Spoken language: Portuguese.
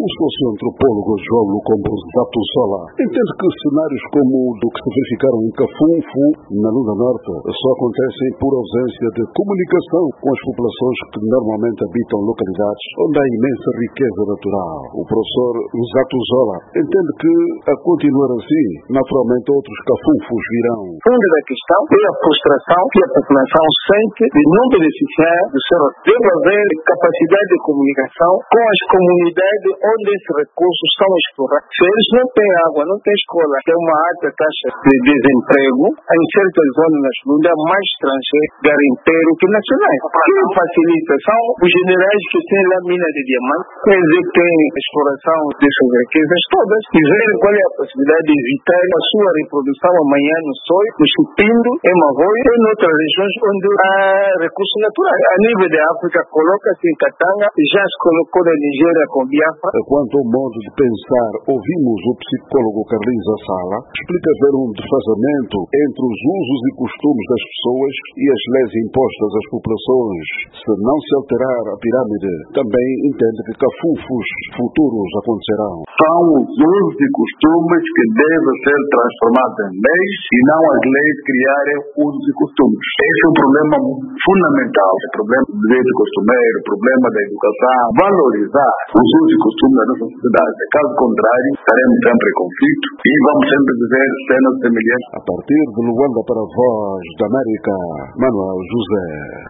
O socio-antropólogo João Lucombo Zatusola entende que cenários como o do que se verificaram em Cafunfu, na Lunda Norte, só acontecem por ausência de comunicação com as populações que normalmente habitam localidades onde há imensa riqueza natural. O professor Zatusola entende que, a continuar assim, naturalmente outros Cafunfus virão. O fundo da questão é a frustração que a população sente de não beneficiar do seu. Deve haver capacidade de comunicação com as comunidades onde esses recursos são explorados. Se eles não têm água, não têm escola, tem uma alta taxa de desemprego, em certas zonas nas Lunda há mais estrangeiros garimpeiros que nacionais. Quem facilita são os generais que têm lá mina de diamante, quer dizer que têm exploração dessas riquezas todas, e verem qual é a possibilidade de evitar a sua reprodução amanhã no Soi, no Chupindo, em Mavoi e em outras regiões onde há recursos naturais. A nível da África, coloca-se em Katanga, já se colocou na Nigéria com Biafra. Quanto ao modo de pensar, ouvimos o psicólogo Carlinhos Assala explica haver um desfazamento entre os usos e costumes das pessoas e as leis impostas às populações. Se não se alterar a pirâmide, também entende que cafufos futuros acontecerão. São os usos e costumes que devem ser transformados em leis e não as leis criarem usos e costumes. Esse é um problema fundamental, o problema do direito costumeiro, o problema da educação, valorizar os usos e costumes da nossa sociedade. Caso contrário, estaremos sempre em conflito e vamos sempre dizer cenas semelhantes. A partir de Luanda para a Voz da América, Manuel José.